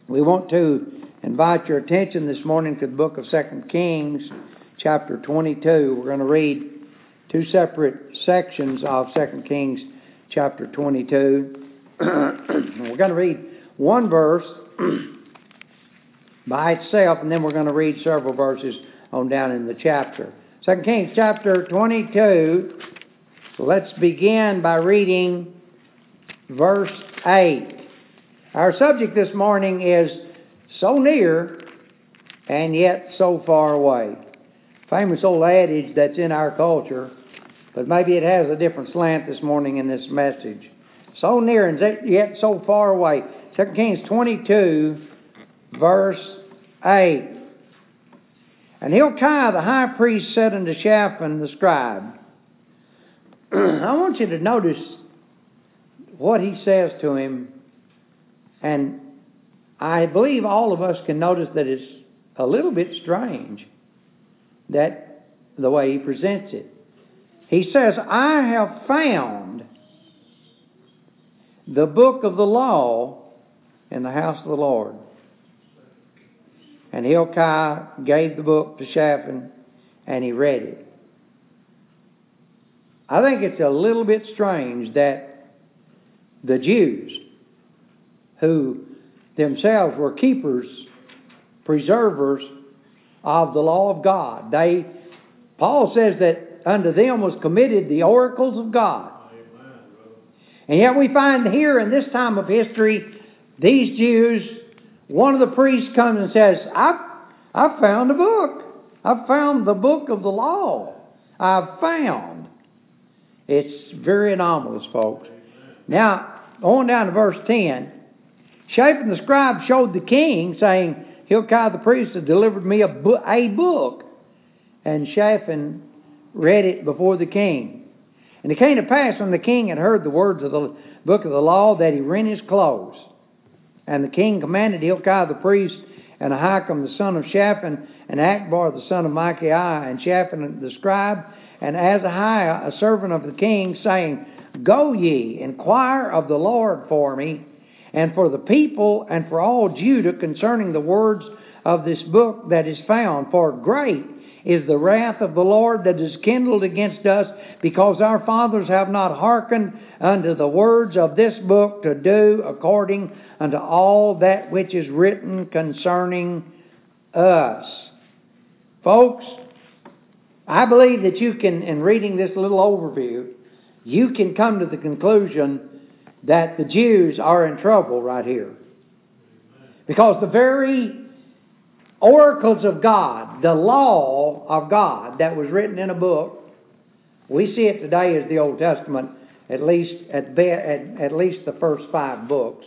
We want to invite your attention this morning to the book of 2 Kings, chapter 22. We're going to read two separate sections of 2 Kings, chapter 22. We're going to read one verse by itself, and then we're going to read several verses on down in the chapter. 2 Kings, chapter 22. Let's begin by reading verse 8. Our subject this morning is so near and yet so far away. Famous old adage that's in our culture, but maybe it has a different slant this morning in this message. So near and yet so far away. 2 Kings 22, verse 8. And Hilkiah the high priest said unto Shaphan the scribe, I want you to notice what he says to him, and I believe all of us can notice that it's a little bit strange, that the way he presents it. He says, I have found the book of the law in the house of the Lord. And Hilkiah gave the book to Shaphan, and he read it. I think it's a little bit strange that the Jews, who themselves were keepers, preservers of the law of God, Paul says that unto them was committed the oracles of God. Amen. And yet we find here in this time of history, these Jews, one of the priests comes and says, I found a book. I found the book of the law. I've found. It's very anomalous, folks. Now, on down to verse 10. Shaphan the scribe showed the king, saying, Hilkiah the priest has delivered me a book. And Shaphan read it before the king. And it came to pass when the king had heard the words of the book of the law that he rent his clothes. And the king commanded Hilkiah the priest, and Ahikam the son of Shaphan, and Akbar the son of Micaiah, and Shaphan the scribe, and Azahiah, a servant of the king, saying, Go ye, inquire of the Lord for me, and for the people, and for all Judah, concerning the words of this book that is found. For great is the wrath of the Lord that is kindled against us, because our fathers have not hearkened unto the words of this book to do according unto all that which is written concerning us. Folks, I believe that you can, in reading this little overview, you can come to the conclusion that the Jews are in trouble right here. Because the very oracles of God, the law of God that was written in a book, we see it today as the Old Testament, at least the first 5 books.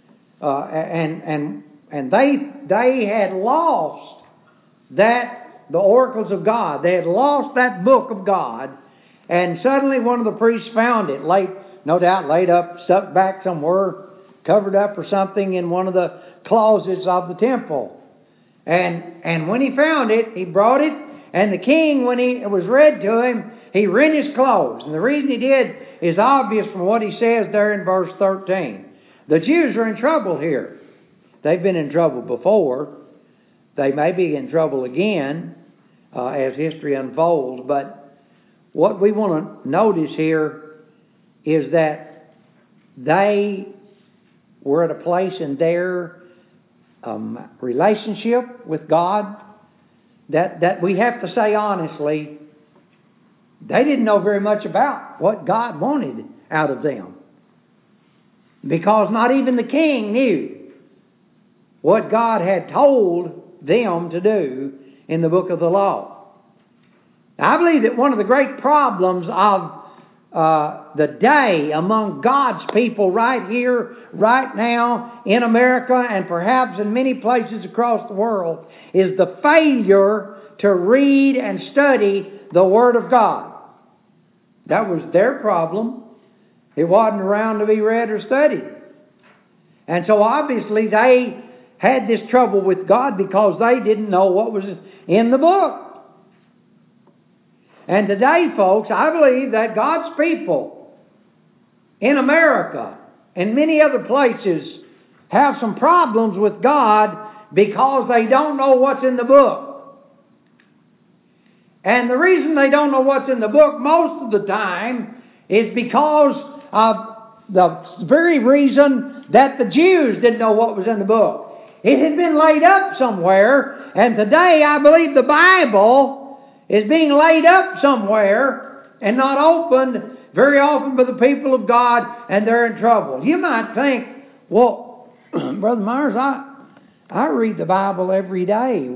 And they had lost the oracles of God. They had lost that book of God, and suddenly one of the priests found it, no doubt laid up, stuck back somewhere, covered up or something in one of the closets of the temple. And when he found it, he brought it, and the king, when it was read to him, he rent his clothes. And the reason he did is obvious from what he says there in verse 13. The Jews are in trouble here. They've been in trouble before. They may be in trouble again as history unfolds. But what we want to notice here is that they were at a place in their relationship with God that we have to say honestly, they didn't know very much about what God wanted out of them. Because not even the king knew what God had told them to do in the book of the law. Now, I believe that one of the great problems of the day among God's people right here, right now, in America, and perhaps in many places across the world, is the failure to read and study the Word of God. That was their problem. It wasn't around to be read or studied. And so obviously they had this trouble with God because they didn't know what was in the book. And today, folks, I believe that God's people in America and many other places have some problems with God because they don't know what's in the book. And the reason they don't know what's in the book most of the time is because of the very reason that the Jews didn't know what was in the book. It had been laid up somewhere, and today I believe the Bible is being laid up somewhere and not opened very often by the people of God, and they're in trouble. You might think, well, Brother Myers, I read the Bible every day.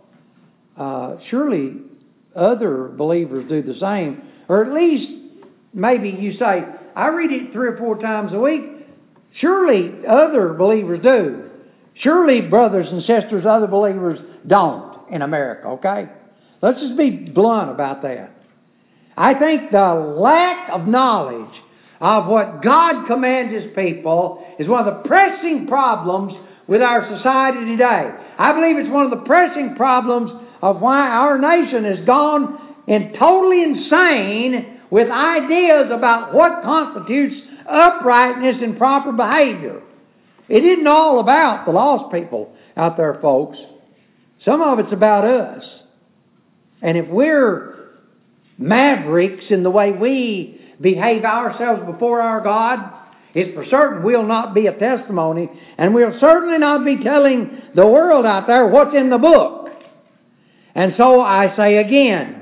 Surely other believers do the same. Or at least, maybe you say, I read it 3 or 4 times a week. Surely other believers do. Surely, brothers and sisters, other believers don't in America, okay? Let's just be blunt about that. I think the lack of knowledge of what God commands His people is one of the pressing problems with our society today. I believe it's one of the pressing problems of why our nation has gone totally insane with ideas about what constitutes uprightness and proper behavior. It isn't all about the lost people out there, folks. Some of it's about us. And if we're mavericks in the way we behave ourselves before our God, it's for certain we'll not be a testimony, and we'll certainly not be telling the world out there what's in the book. And so I say again,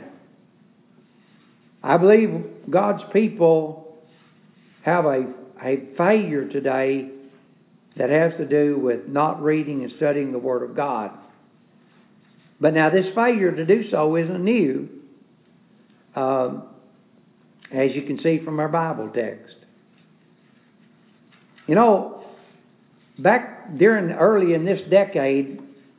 I believe God's people have a failure today that has to do with not reading and studying the Word of God. But now this failure to do so isn't new, as you can see from our Bible text. You know, back early in this decade,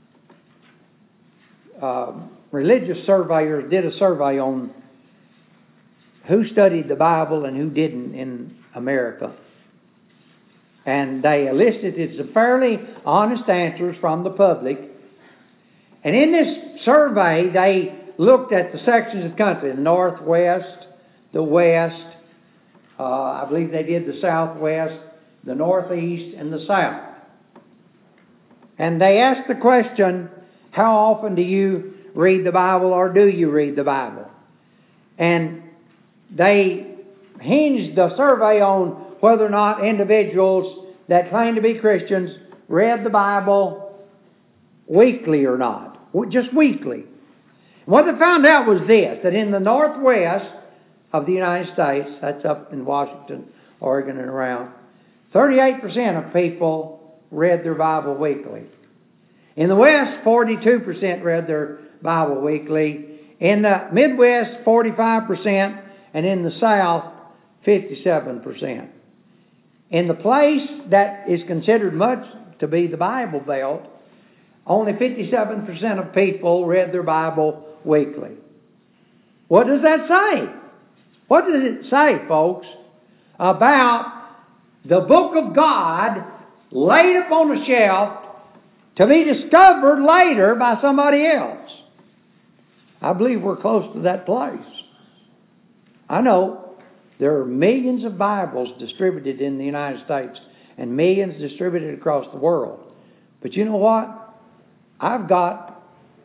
religious surveyors did a survey on who studied the Bible and who didn't in America. And they elicited some fairly honest answers from the public. And in this survey, they looked at the sections of the country, the Northwest, the West, I believe they did the Southwest, the Northeast, and the South. And they asked the question, how often do you read the Bible, or do you read the Bible? And they hinged the survey on whether or not individuals that claim to be Christians read the Bible weekly or not. Just weekly. What they found out was this, that in the Northwest of the United States, that's up in Washington, Oregon, and around, 38% of people read their Bible weekly. In the West, 42% read their Bible weekly. In the Midwest, 45%. And in the South, 57%. In the place that is considered much to be the Bible Belt, only 57% of people read their Bible weekly. What does that say? What does it say, folks, about the book of God laid upon a shelf to be discovered later by somebody else? I believe we're close to that place. I know there are millions of Bibles distributed in the United States and millions distributed across the world. But you know what? I've got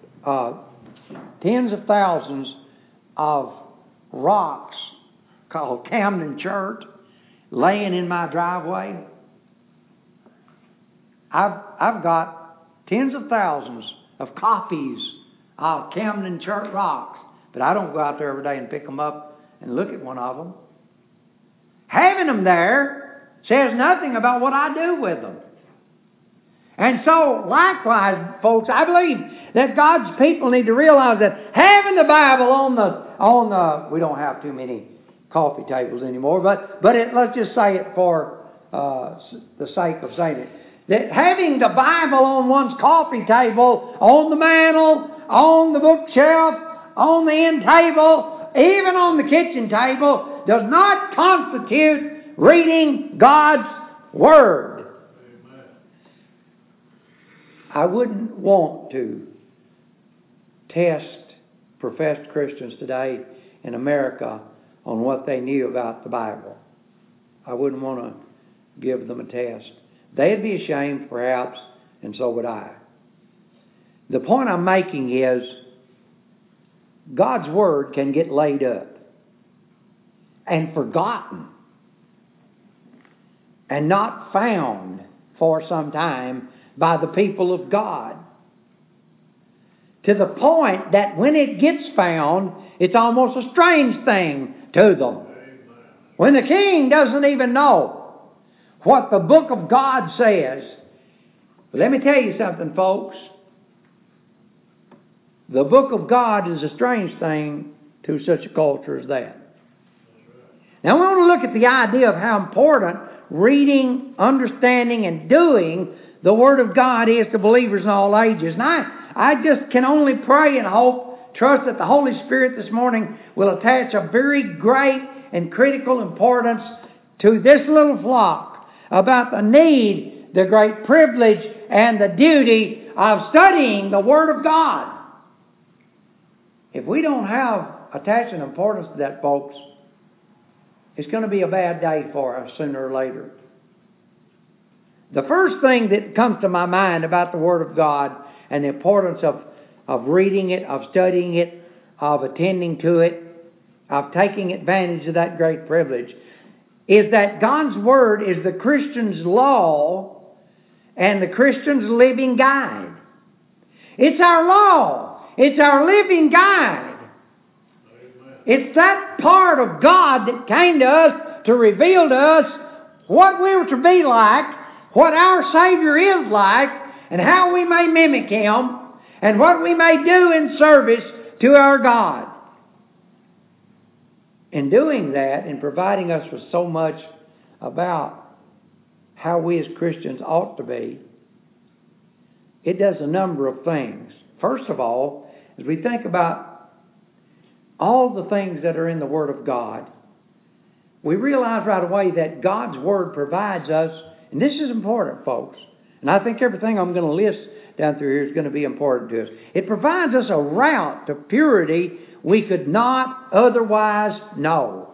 tens of thousands of rocks called Camden Church laying in my driveway. I've got tens of thousands of copies of Camden Church rocks, but I don't go out there every day and pick them up and look at one of them. Having them there says nothing about what I do with them. And so, likewise, folks, I believe that God's people need to realize that having the Bible on the we don't have too many coffee tables anymore, but let's just say it for the sake of saying it, that having the Bible on one's coffee table, on the mantle, on the bookshelf, on the end table, even on the kitchen table, does not constitute reading God's Word. Amen. I wouldn't want to test professed Christians today in America on what they knew about the Bible. I wouldn't want to give them a test. they'd be ashamed perhaps, and so would I. The point I'm making is God's Word can get laid up and forgotten and not found for some time by the people of God. To the point that when it gets found, it's almost a strange thing to them. When the king doesn't even know what the book of God says. Let me tell you something, folks. The book of God is a strange thing to such a culture as that. Now, we want to look at the idea of how important reading, understanding, and doing the Word of God is to believers in all ages. And I just can only pray and hope, trust that the Holy Spirit this morning will attach a very great and critical importance to this little flock about the need, the great privilege, and the duty of studying the Word of God. If we don't attach an importance to that, folks, it's going to be a bad day for us sooner or later. The first thing that comes to my mind about the Word of God and the importance of reading it, of studying it, of attending to it, of taking advantage of that great privilege, is that God's Word is the Christian's law and the Christian's living guide. It's our law. It's our living guide. It's that part of God that came to us to reveal to us what we were to be like, what our Savior is like, and how we may mimic Him, and what we may do in service to our God. In doing that, in providing us with so much about how we as Christians ought to be, it does a number of things. First of all, as we think about all the things that are in the Word of God, we realize right away that God's Word provides us, and this is important, folks, and I think everything I'm going to list down through here is going to be important to us. It provides us a route to purity we could not otherwise know.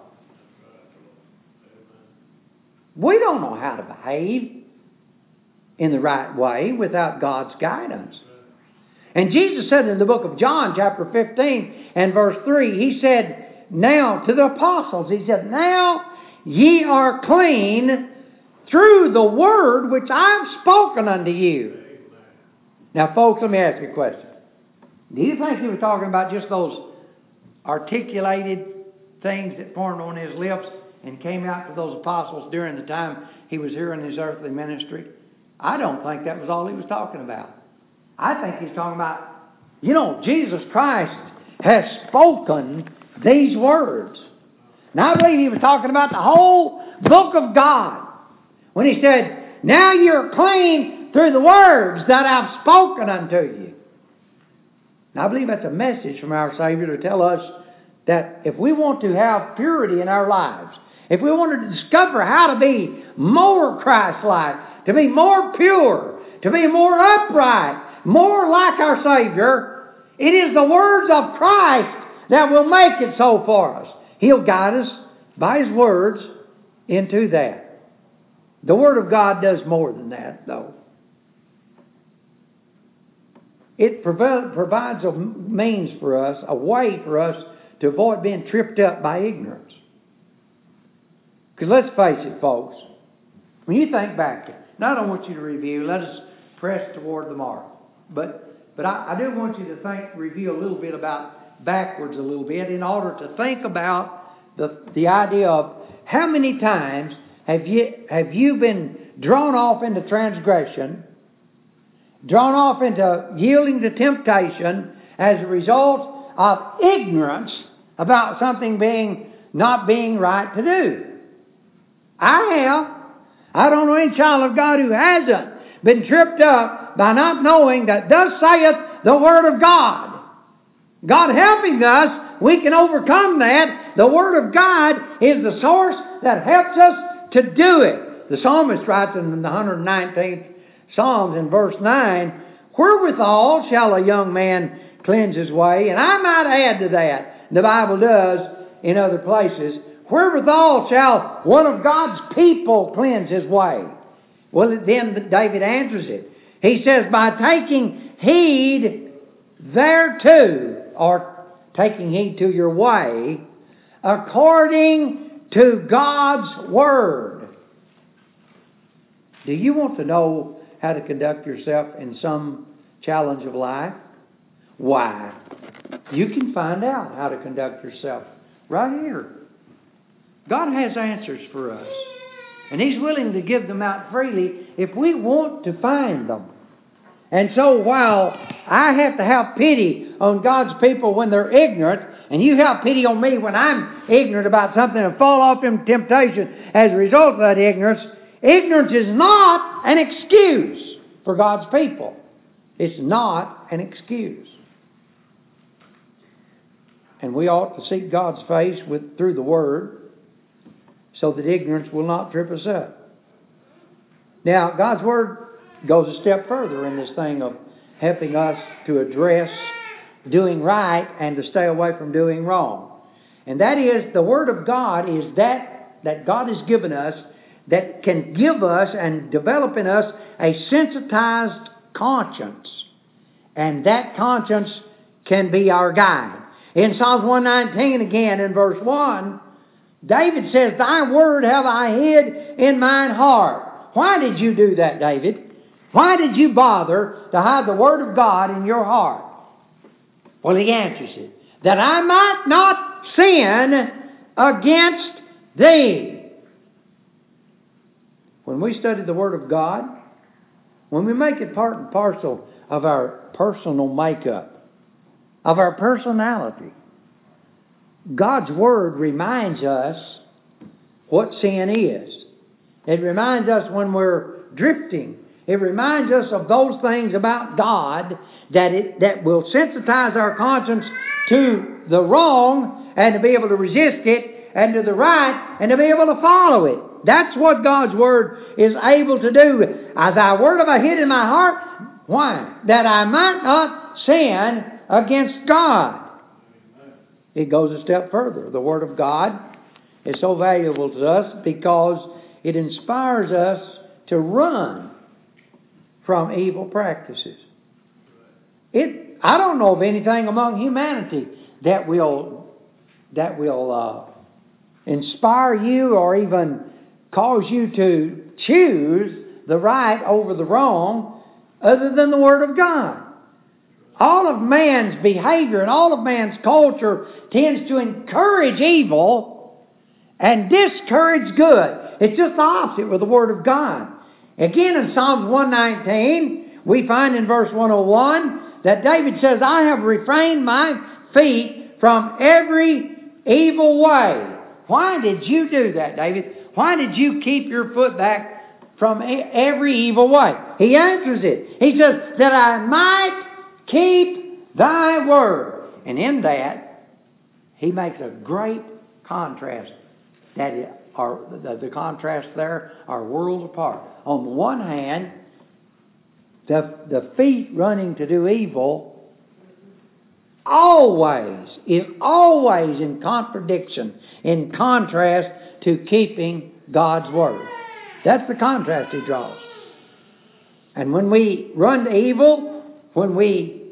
We don't know how to behave in the right way without God's guidance. And Jesus said in the book of John, chapter 15 and verse 3, He said, now to the apostles, He said, now ye are clean through the word which I've spoken unto you. Now, folks, let me ask you a question. Do you think He was talking about just those articulated things that formed on His lips and came out to those apostles during the time He was here in His earthly ministry? I don't think that was all He was talking about. I think He's talking about, Jesus Christ has spoken these words. Now, I believe He was talking about the whole book of God when He said, now you're clean through the words that I've spoken unto you. Now, I believe that's a message from our Savior to tell us that if we want to have purity in our lives, if we want to discover how to be more Christ-like, to be more pure, to be more upright, more like our Savior, it is the words of Christ that will make it so for us. He'll guide us by His words into that. The Word of God does more than that, though. It provides a means for us, a way for us to avoid being tripped up by ignorance. Because let's face it, folks, when you think back, and I don't want you to review, let us press toward the mark. But I do want you to review a little bit about backwards a little bit in order to think about the idea of how many times have you been drawn off into transgression, drawn off into yielding to temptation as a result of ignorance about something not being right to do. I have. I don't know any child of God who hasn't been tripped up by not knowing that thus saith the Word of God. God helping us, we can overcome that. The Word of God is the source that helps us to do it. The psalmist writes in the 119th Psalms in verse 9, wherewithal shall a young man cleanse his way? And I might add to that, the Bible does in other places, wherewithal shall one of God's people cleanse his way? Well, then David answers it. He says, by taking heed thereto, or taking heed to your way, according to God's Word. Do you want to know how to conduct yourself in some challenge of life? Why? You can find out how to conduct yourself right here. God has answers for us. And He's willing to give them out freely if we want to find them. And so while I have to have pity on God's people when they're ignorant, and you have pity on me when I'm ignorant about something and fall off in temptation as a result of that ignorance, ignorance is not an excuse for God's people. It's not an excuse. And we ought to seek God's face through the Word so that ignorance will not trip us up. Now, God's Word goes a step further in this thing of helping us to address doing right and to stay away from doing wrong. And that is, the Word of God is that God has given us that can give us and develop in us a sensitized conscience. And that conscience can be our guide. In Psalms 119 again in verse 1, David says, Thy word have I hid in mine heart. Why did you do that, David? Why did you bother to hide the Word of God in your heart? Well, he answers it. That I might not sin against thee. When we study the Word of God, when we make it part and parcel of our personal makeup, of our personality, God's Word reminds us what sin is. It reminds us when we're drifting. It reminds us of those things about God that will sensitize our conscience to the wrong and to be able to resist it, and to the right and to be able to follow it. That's what God's Word is able to do. As Thy word have I hid in my heart. Why? That I might not sin against God. It goes a step further. The Word of God is so valuable to us because it inspires us to run from evil practices. I don't know of anything among humanity that will inspire you or even cause you to choose the right over the wrong other than the Word of God. All of man's behavior and all of man's culture tends to encourage evil and discourage good. It's just the opposite with the Word of God. Again, in Psalms 119, we find in verse 101 that David says, I have refrained my feet from every evil way. Why did you do that, David? Why did you keep your foot back from every evil way? He answers it. He says, that I might keep thy word. And in that, he makes a great contrast. The contrasts there are worlds apart. On the one hand, the feet running to do evil is always in contradiction, in contrast to keeping God's Word. That's the contrast he draws. And when we run to evil, when we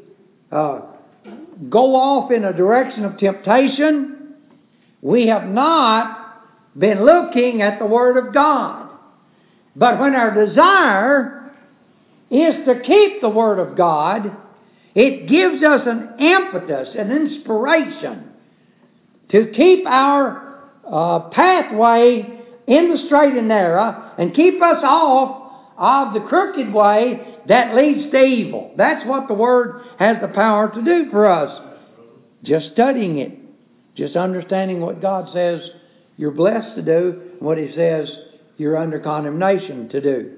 go off in a direction of temptation, we have not been looking at the Word of God. But when our desire is to keep the Word of God, it gives us an impetus, an inspiration to keep our pathway in the straight and narrow and keep us off of the crooked way that leads to evil. That's what the Word has the power to do for us. Just studying it, just understanding what God says you're blessed to do, and what He says you're under condemnation to do.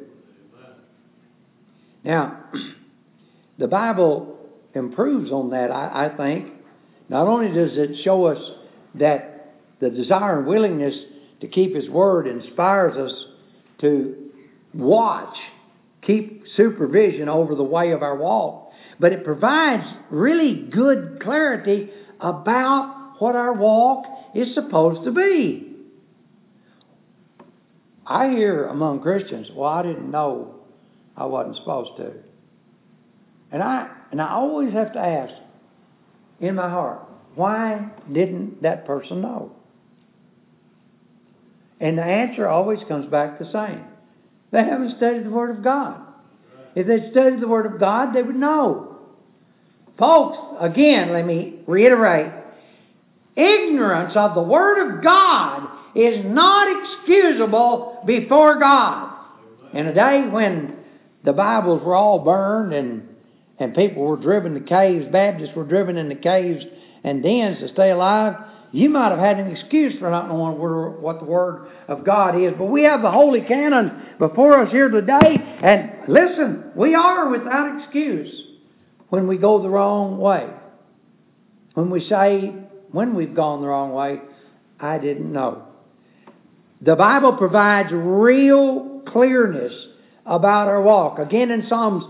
Now, the Bible improves on that, I think. Not only does it show us that the desire and willingness to keep His Word inspires us to watch, keep supervision over the way of our walk, but it provides really good clarity about what our walk is supposed to be. I hear among Christians, well, I didn't know I wasn't supposed to. And I always have to ask in my heart, why didn't that person know? And the answer always comes back the same. They haven't studied the Word of God. If they studied the Word of God, they would know. Folks, again, let me reiterate. Ignorance of the Word of God is not excusable before God. In a day when the Bibles were all burned and people were driven to caves, Baptists were driven into caves and dens to stay alive, you might have had an excuse for not knowing what the Word of God is. But we have the Holy Canon before us here today. And listen, we are without excuse when we go the wrong way. When we say, when we've gone the wrong way, I didn't know. The Bible provides real clearness about our walk. Again in Psalms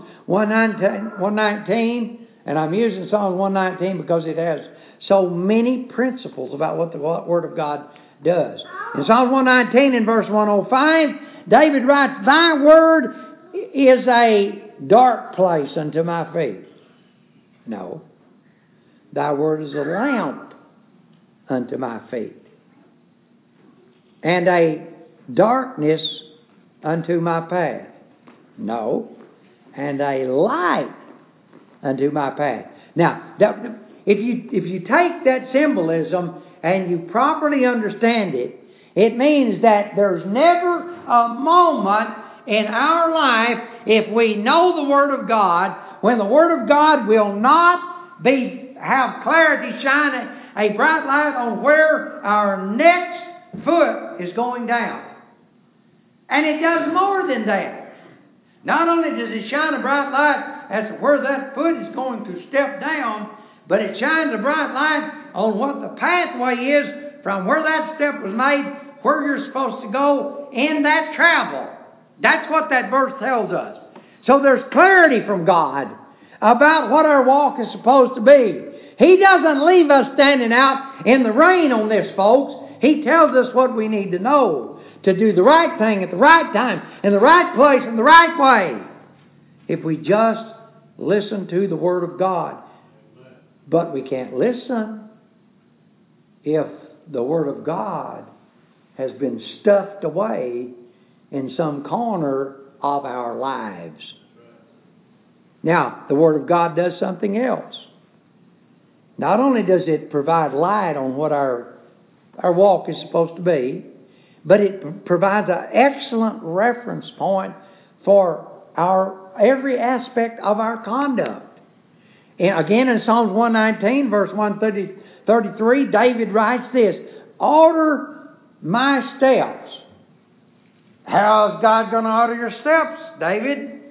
119, and I'm using Psalms 119 because it has so many principles about what the Word of God does. In Psalms 119 in verse 105, David writes, Thy Word is a dark place unto my feet. No. Thy Word is a lamp unto my feet, and a darkness unto my path. No. And a light unto my path. Now, if you take that symbolism and you properly understand it, it means that there's never a moment in our life, if we know the Word of God, when the Word of God will not have clarity, shine a bright light on where our next foot is going down. And it does more than that. Not only does it shine a bright light as to where that foot is going to step down, but it shines a bright light on what the pathway is from where that step was made, where you're supposed to go in that travel. That's what that verse tells us. So there's clarity from God about what our walk is supposed to be. He doesn't leave us standing out in the rain on this, folks. He tells us what we need to know to do the right thing at the right time, in the right place, in the right way. If we just listen to the Word of God. But we can't listen if the Word of God has been stuffed away in some corner of our lives. Now, the Word of God does something else. Not only does it provide light on what our walk is supposed to be, but it provides an excellent reference point for every aspect of our conduct. And again, in Psalms 119, verse 133, David writes this, Order my steps. How is God going to order your steps, David?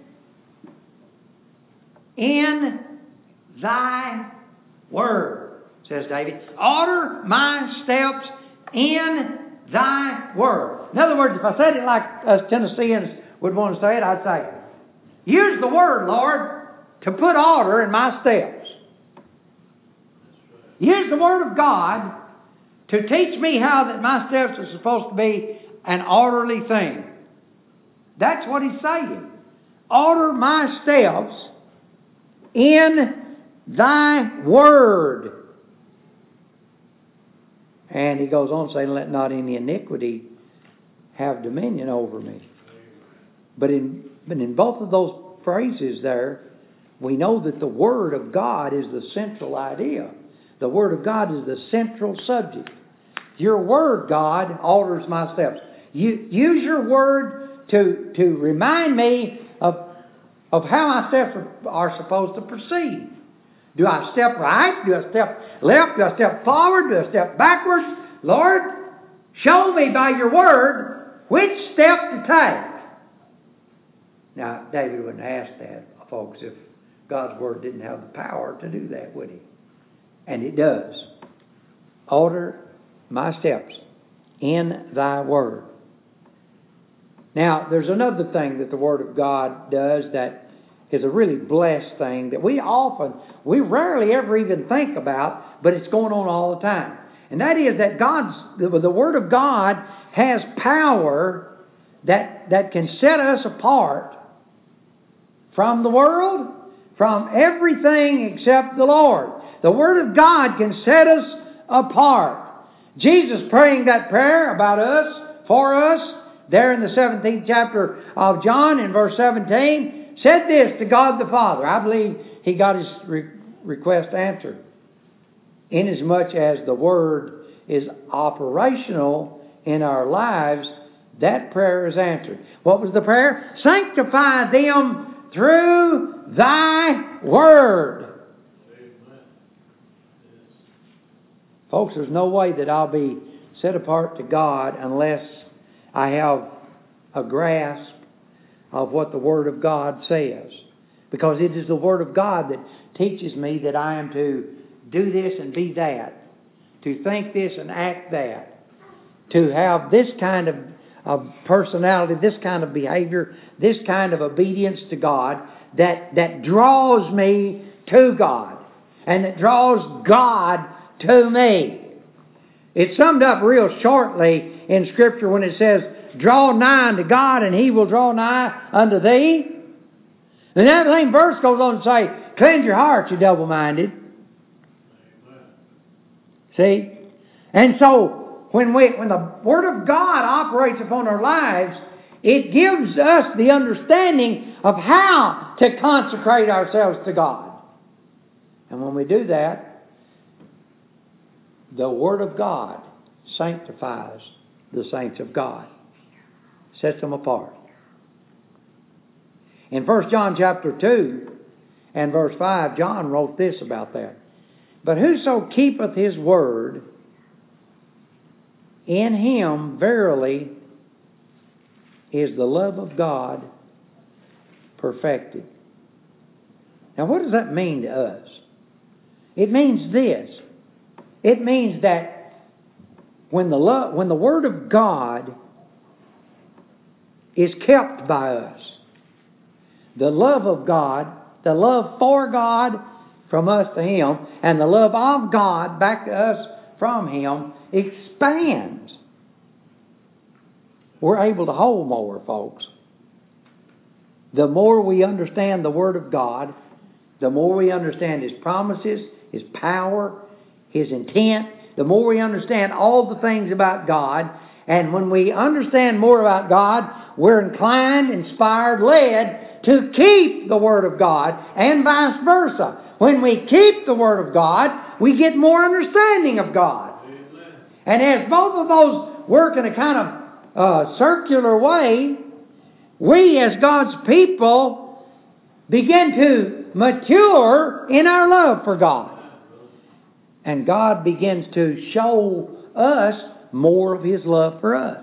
In thy word, says David. Order my steps in thy word. In other words, if I said it like us Tennesseans would want to say it, I'd say, use the word, Lord, to put order in my steps. Use the Word of God to teach me how that my steps are supposed to be an orderly thing. That's what he's saying. Order my steps in thy word. And he goes on saying, let not any iniquity have dominion over me. But in both of those phrases there, we know that the Word of God is the central idea. The Word of God is the central subject. Your Word, God, orders my steps. Use your Word to remind me of how my steps are supposed to proceed. Do I step right? Do I step left? Do I step forward? Do I step backwards? Lord, show me by your Word which step to take. Now, David wouldn't ask that, folks, if God's Word didn't have the power to do that, would he? And it does. Order my steps in thy word. Now, there's another thing that the Word of God does that is a really blessed thing that we rarely ever even think about, but it's going on all the time. And that is that the Word of God has power that can set us apart from the world, from everything except the Lord. The Word of God can set us apart. Jesus praying that prayer about us, for us, there in the 17th chapter of John in verse 17, said this to God the Father. I believe He got His request answered, inasmuch as the Word is operational in our lives. That prayer is answered. What was the prayer? Sanctify them through Thy Word. Amen. Folks, there's no way that I'll be set apart to God unless I have a grasp of what the Word of God says. Because it is the Word of God that teaches me that I am to do this and be that. To think this and act that. To have this kind of personality, this kind of behavior, this kind of obedience to God that draws me to God and that draws God to me. It's summed up real shortly in Scripture when it says, draw nigh unto God and He will draw nigh unto thee. And that same verse goes on to say, cleanse your heart, you double-minded. See? And so, when the Word of God operates upon our lives, it gives us the understanding of how to consecrate ourselves to God. And when we do that, the Word of God sanctifies the saints of God. Sets them apart. In 1 John chapter 2 and verse 5, John wrote this about that. But whoso keepeth His word, in him verily is the love of God perfected. Now what does that mean to us? It means this. It means that when the Word of God is kept by us, the love of God, the love for God from us to Him, and the love of God back to us from Him expands. We're able to hold more, folks. The more we understand the Word of God, the more we understand His promises, His power, His intent, the more we understand all the things about God. And when we understand more about God, we're inclined, inspired, led to keep the Word of God, and vice versa. When we keep the Word of God, we get more understanding of God. Amen. And as both of those work in a kind of circular way, we as God's people begin to mature in our love for God. And God begins to show us more of His love for us.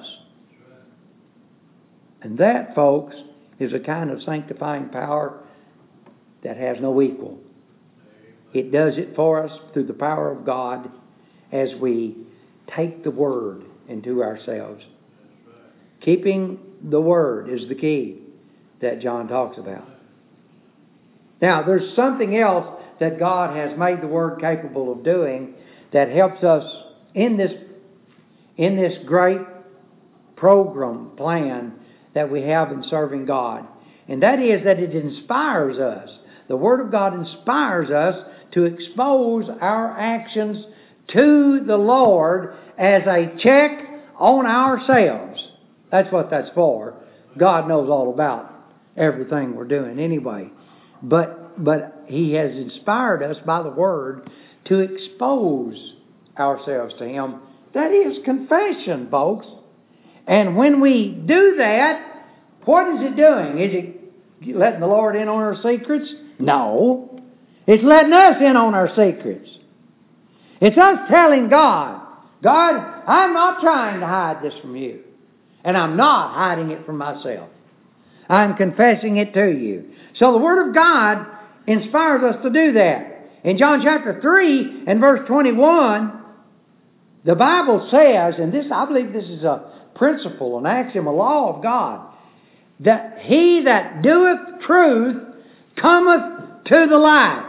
And that, folks, is a kind of sanctifying power that has no equal. It does it for us through the power of God as we take the Word into ourselves. Keeping the Word is the key that John talks about. Now, there's something else that God has made the Word capable of doing that helps us in this great program plan that we have in serving God. And that is that it inspires us. The Word of God inspires us to expose our actions to the Lord as a check on ourselves. That's what that's for. God knows all about everything we're doing anyway. But He has inspired us by the Word to expose ourselves to Him. That is confession, folks. And when we do that, what is it doing? Is it letting the Lord in on our secrets? No. It's letting us in on our secrets. It's us telling God, God, I'm not trying to hide this from you. And I'm not hiding it from myself. I'm confessing it to you. So the Word of God inspires us to do that. In John chapter 3 and verse 21, the Bible says, and this, I believe this is a principle, an axiom, a law of God, that he that doeth truth cometh to the light.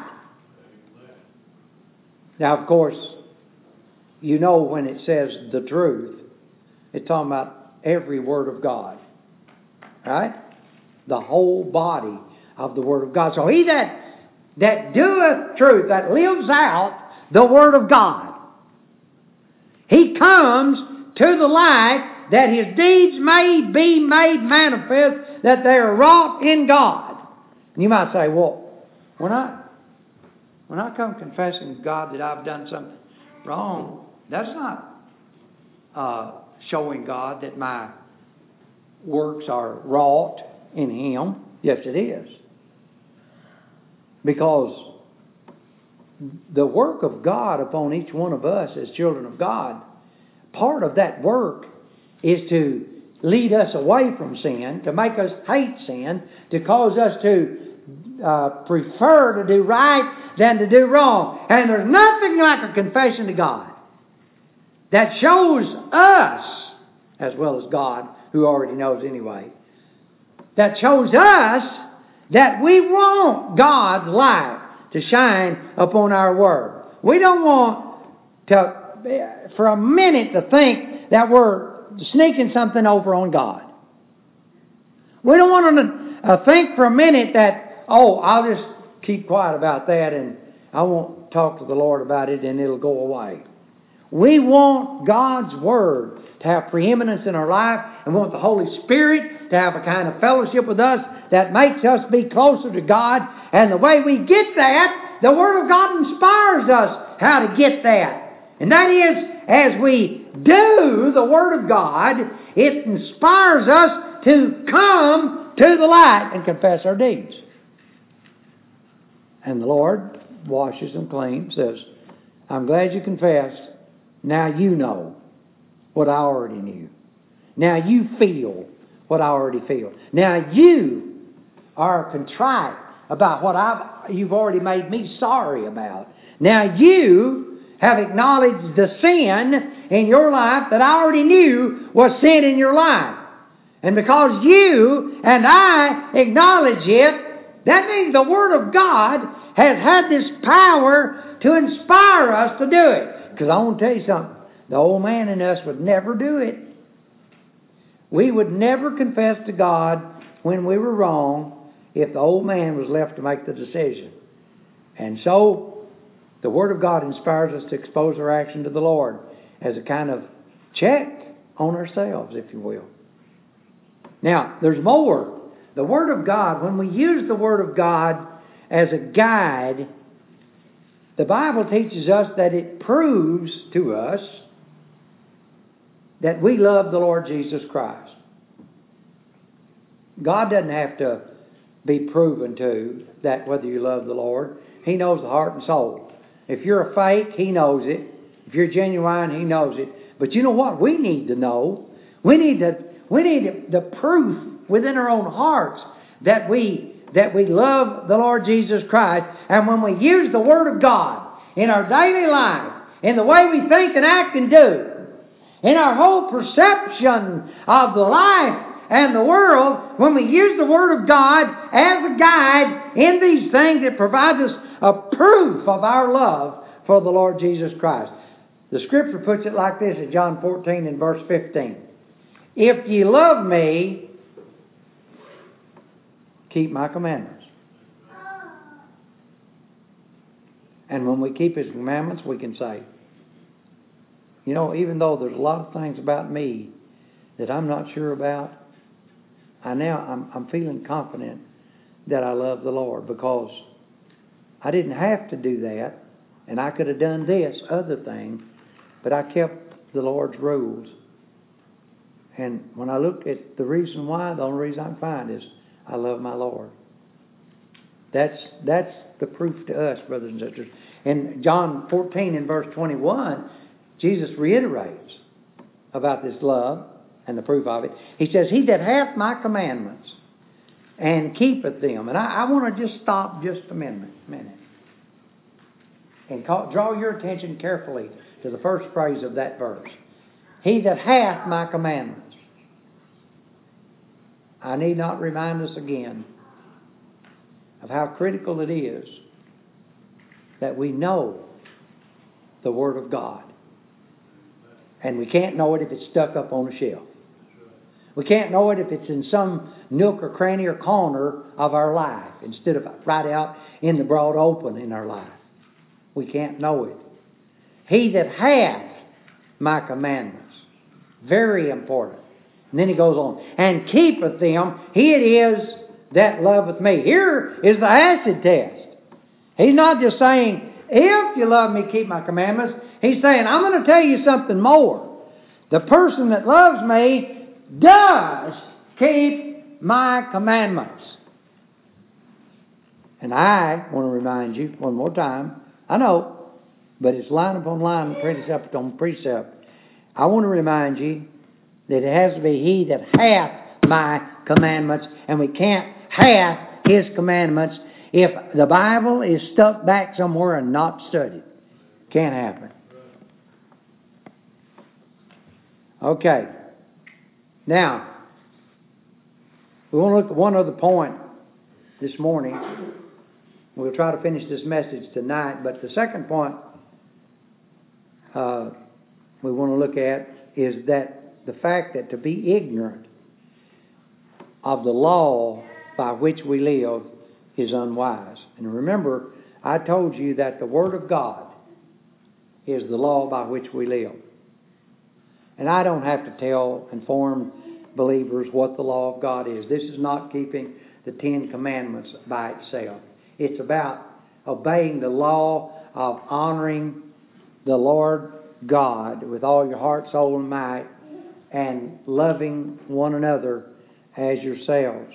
Now, of course, you know when it says the truth, it's talking about every word of God. Right? The whole body of the Word of God. So he that doeth truth, that lives out the Word of God, he comes to the light that his deeds may be made manifest, that they are wrought in God. And you might say, well, when I come confessing to God that I've done something wrong, that's not showing God that my works are wrought in Him. Yes, it is. Because the work of God upon each one of us as children of God, part of that work is to lead us away from sin, to make us hate sin, to cause us to prefer to do right than to do wrong. And there's nothing like a confession to God that shows us, as well as God, who already knows anyway, that shows us that we want God's light to shine upon our Word. We don't want to, for a minute, to think that we're sneaking something over on God. We don't want to think for a minute that, oh, I'll just keep quiet about that and I won't talk to the Lord about it and it'll go away. We want God's Word to have preeminence in our life, and we want the Holy Spirit to have a kind of fellowship with us that makes us be closer to God. And the way we get that, the Word of God inspires us how to get that. And that is, as we do the Word of God, it inspires us to come to the light and confess our deeds. And the Lord washes them clean, says, I'm glad you confessed. Now you know what I already knew. Now you feel what I already feel. Now you are contrite about what you've already made me sorry about. Now you have acknowledged the sin in your life that I already knew was sin in your life. And because you and I acknowledge it, that means the Word of God has had this power to inspire us to do it. Because I want to tell you something. The old man in us would never do it. We would never confess to God when we were wrong if the old man was left to make the decision. And so, the Word of God inspires us to expose our action to the Lord as a kind of check on ourselves, if you will. Now, there's more. The Word of God, when we use the Word of God as a guide, the Bible teaches us that it proves to us that we love the Lord Jesus Christ. God doesn't have to be proven to that whether you love the Lord. He knows the heart and soul. If you're a fake, He knows it. If you're genuine, He knows it. But you know what we need to know? We need the proof within our own hearts that we love the Lord Jesus Christ. And when we use the Word of God in our daily life, in the way we think and act and do, in our whole perception of the life and the world, when we use the Word of God as a guide in these things, it provides us a proof of our love for the Lord Jesus Christ. The Scripture puts it like this in John 14 and verse 15. If ye love me, keep my commandments. And when we keep His commandments, we can say, you know, even though there's a lot of things about me that I'm not sure about, I'm feeling confident that I love the Lord, because I didn't have to do that, and I could have done this other thing, but I kept the Lord's rules. And when I look at the reason why, the only reason I can find is I love my Lord. That's the proof to us, brothers and sisters. In John 14 and verse 21, Jesus reiterates about this love and the proof of it. He says, He that hath my commandments and keepeth them. And I want to just stop just a minute. And draw your attention carefully to the first phrase of that verse. He that hath my commandments. I need not remind us again of how critical it is that we know the Word of God. And we can't know it if it's stuck up on a shelf. We can't know it if it's in some nook or cranny or corner of our life instead of right out in the broad open in our life. We can't know it. He that hath my commandments. Very important. And then he goes on. And keepeth them, he it is that loveth me. Here is the acid test. He's not just saying, if you love me, keep my commandments. He's saying, I'm going to tell you something more. The person that loves me does keep my commandments. And I want to remind you one more time. I know, but it's line upon line, precept upon precept. I want to remind you that it has to be he that hath my commandments, and we can't have his commandments if the Bible is stuck back somewhere and not studied. Can't happen. Okay. Now, we want to look at one other point this morning. We'll try to finish this message tonight, but the second point we want to look at is that the fact that to be ignorant of the law by which we live is unwise. And remember, I told you that the Word of God is the law by which we live. And I don't have to tell informed believers what the law of God is. This is not keeping the Ten Commandments by itself. It's about obeying the law of honoring the Lord God with all your heart, soul, and might, and loving one another as yourselves.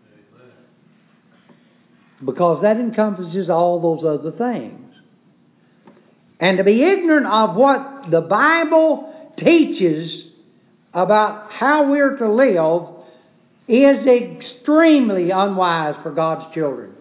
Because that encompasses all those other things. And to be ignorant of what the Bible teaches about how we're to live is extremely unwise for God's children.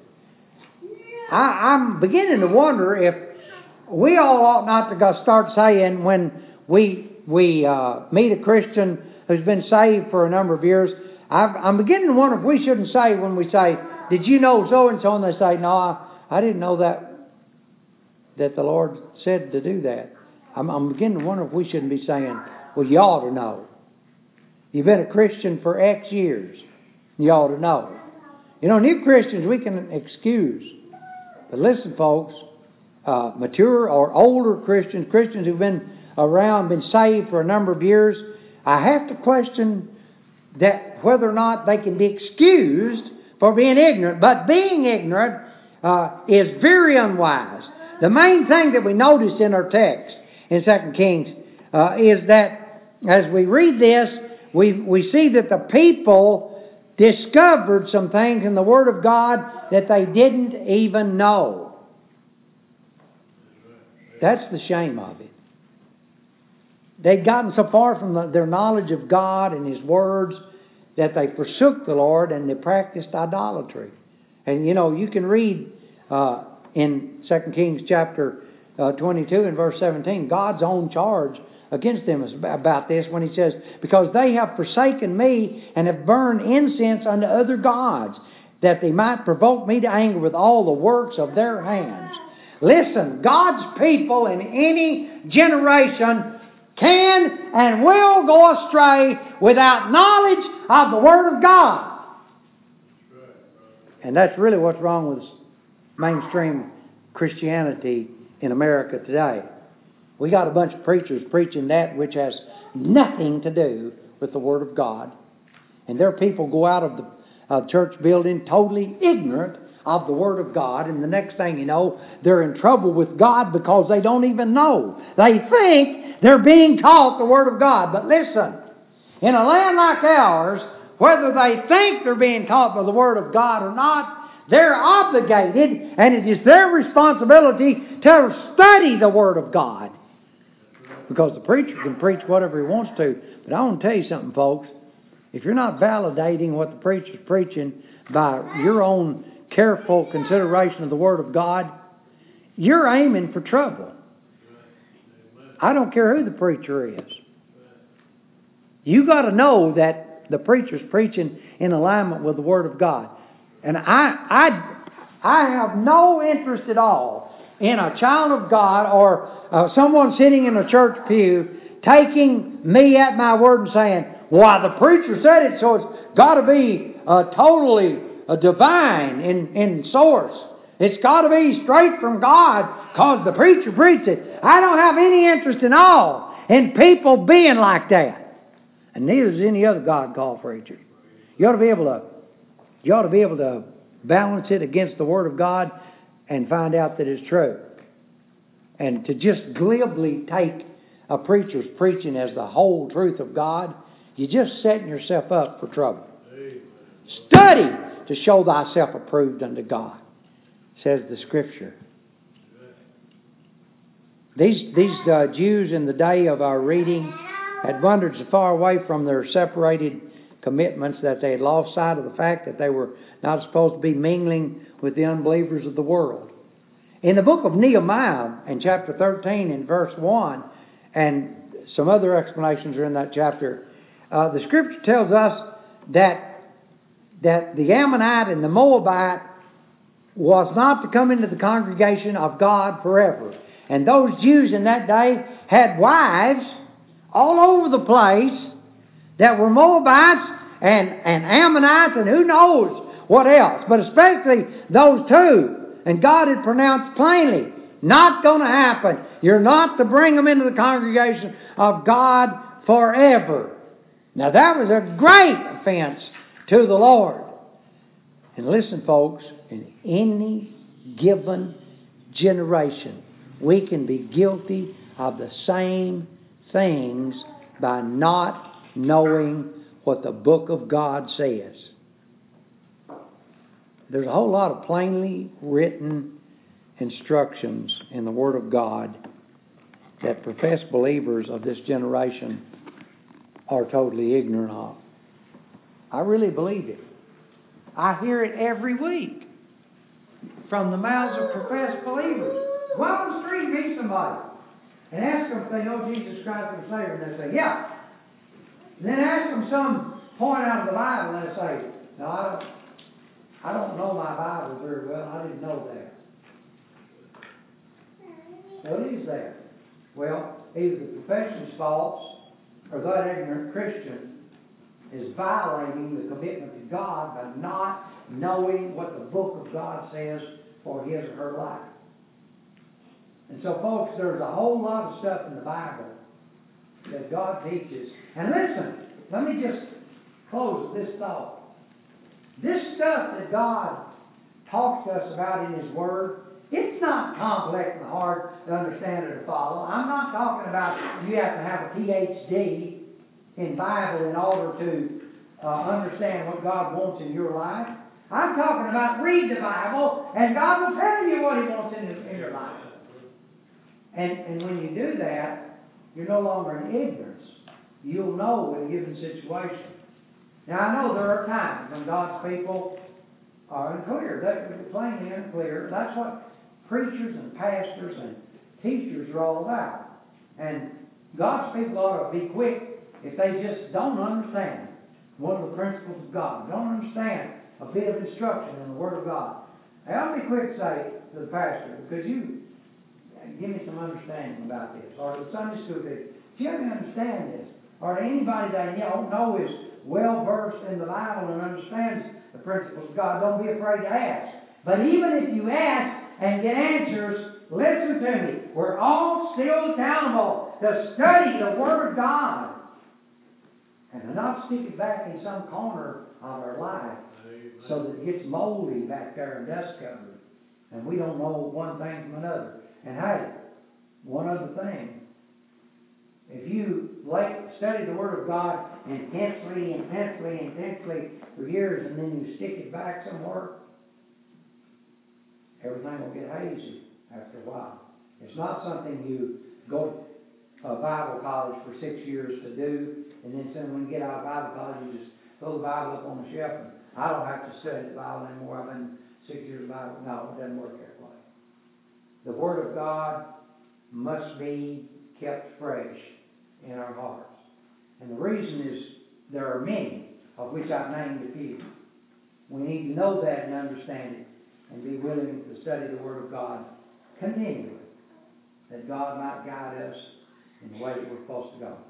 I'm beginning to wonder if we all ought not to go start saying when we meet a Christian who's been saved for a number of years, I'm beginning to wonder if we shouldn't say when we say, did you know so-and-so? And they say, no, I didn't know that the Lord said to do that. I'm beginning to wonder if we shouldn't be saying, well, you ought to know. You've been a Christian for X years. You ought to know. You know, new Christians we can excuse. But listen, folks, mature or older Christians who've been around, been saved for a number of years, I have to question that whether or not they can be excused for being ignorant. But being ignorant is very unwise. The main thing that we notice in our text in 2 Kings is that as we read this, we see that the people discovered some things in the Word of God that they didn't even know. That's the shame of it. They'd gotten so far from their knowledge of God and His words that they forsook the Lord and they practiced idolatry. And you know, you can read in 2 Kings chapter 22 and verse 17, God's own charge against them is about this when He says, because they have forsaken me and have burned incense unto other gods, that they might provoke me to anger with all the works of their hands. Listen, God's people in any generation can and will go astray without knowledge of the Word of God. And that's really what's wrong with mainstream Christianity in America today. We got a bunch of preachers preaching that which has nothing to do with the Word of God. And their people go out of the church building totally ignorant of the Word of God. And the next thing you know, they're in trouble with God because they don't even know. They think they're being taught the Word of God. But listen, in a land like ours, whether they think they're being taught by the Word of God or not, they're obligated, and it is their responsibility to study the Word of God. Because the preacher can preach whatever he wants to. But I want to tell you something, folks. If you're not validating what the preacher's preaching by your own careful consideration of the Word of God, you're aiming for trouble. I don't care who the preacher is. You got to know that the preacher's preaching in alignment with the Word of God. And I have no interest at all in a child of God or someone sitting in a church pew taking me at my word and saying, Why, the preacher said it, so it's got to be totally divine in source. It's got to be straight from God because the preacher preached it. I don't have any interest at all in people being like that. And neither does any other God-called preacher. You ought to be able to balance it against the Word of God and find out that it's true. And to just glibly take a preacher's preaching as the whole truth of God, you're just setting yourself up for trouble. Study to show thyself approved unto God, says the Scripture. These Jews in the day of our reading had wandered so far away from their separated commitments that they had lost sight of the fact that they were not supposed to be mingling with the unbelievers of the world. In the book of Nehemiah, in chapter 13, in verse 1, and some other explanations are in that chapter, the Scripture tells us that the Ammonite and the Moabite was not to come into the congregation of God forever. And those Jews in that day had wives all over the place that were Moabites and Ammonites and who knows what else. But especially those two. And God had pronounced plainly, not going to happen. You're not to bring them into the congregation of God forever. Now that was a great offense to the Lord. And listen, folks, in any given generation, we can be guilty of the same things by not knowing what the book of God says. There's a whole lot of plainly written instructions in the Word of God that professed believers of this generation are totally ignorant of. I really believe it. I hear it every week from the mouths of professed believers. Go out on the street and meet somebody and ask them if they know Jesus Christ as Savior, and they say, yeah. And then ask them some point out of the Bible, and they say, no, I don't know my Bible very well. I didn't know that. Well, it is there. Well, either the profession's false or that ignorant Christian is violating the commitment to God by not knowing what the book of God says for his or her life. And so, folks, there's a whole lot of stuff in the Bible that God teaches. And listen, let me just close with this thought. This stuff that God talks to us about in His Word, it's not complex and hard to understand or to follow. I'm not talking about you have to have a PhD in Bible in order to understand what God wants in your life. I'm talking about read the Bible and God will tell you what He wants in your life. And when you do that, you're no longer in ignorance. You'll know in a given situation. Now, I know there are times when God's people are unclear. They're plainly unclear. That's what preachers and pastors and teachers are all about. And God's people ought to be quick if they just don't understand one of the principles of God, don't understand a bit of instruction in the Word of God. Hey, I'll be quick to say to the pastor, because you give me some understanding about this, or the Sunday school teacher, if you ever understand this, or to anybody that you don't know is well versed in the Bible and understands the principles of God, don't be afraid to ask. But even if you ask and get answers, listen to me. We're all still accountable to study the Word of God and to not stick it back in some corner of our life so that it gets moldy back there and dust covered and we don't know one thing from another. And hey, one other thing. If you study the Word of God intensely for years and then you stick it back somewhere, everything will get hazy after a while. It's not something you go to a Bible college for 6 years to do, and then when you get out of Bible college, you just throw the Bible up on the shelf and I don't have to study the Bible anymore. I've been 6 years of Bible. No, it doesn't work that way. The Word of God must be kept fresh in our hearts. And the reason is there are many, of which I've named a few. We need to know that and understand it and be willing to study the Word of God continually, that God might guide us in the way that we're supposed to go.